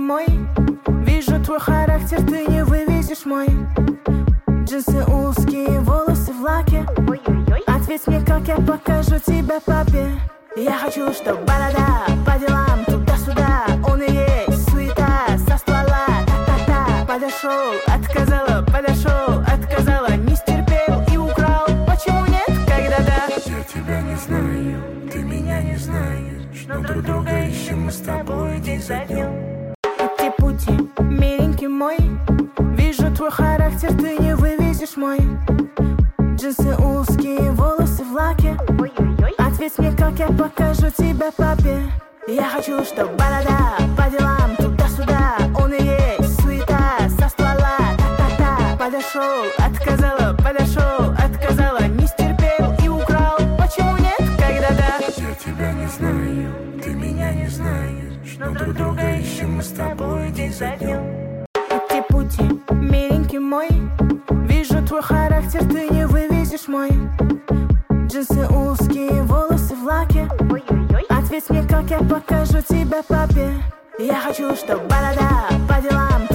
мой. Вижу твой характер, ты не вывезешь мой. Джинсы узкие, волосы в лаке. Ответь мне, как я покажу тебя папе. Я хочу, чтоб борода по делам туда-сюда. Он и есть суета со ствола. Та-та-та. Подошел, отказала, подошел, отказала. Не стерпел и украл. Почему нет, когда да? Я тебя не знаю, ты меня не знаешь, но друг друга ищем мы с тобой день за днем. Пути, миленький мой. Вижу твой характер, ты не вывезешь мой. Джинсы узкие, волосы в лаке. Ответь мне, как я покажу тебя папе. Я хочу, чтоб борода по делам туда-сюда. Он и есть суета со ствола. Та-та-та. Подошел, отказала, подошел, отказала. Не стерпел и украл. Почему нет, когда да? Я тебя не знаю, ты меня не знаешь, но друг друга ищем мы с тобой день за днем. Пути, миленький мой. Вижу твой характер, ты не вывезешь мой. Джинсы узкие, волосы в лаке. Ответь мне, как я покажу тебя папе. Я хочу, чтоб борода по делам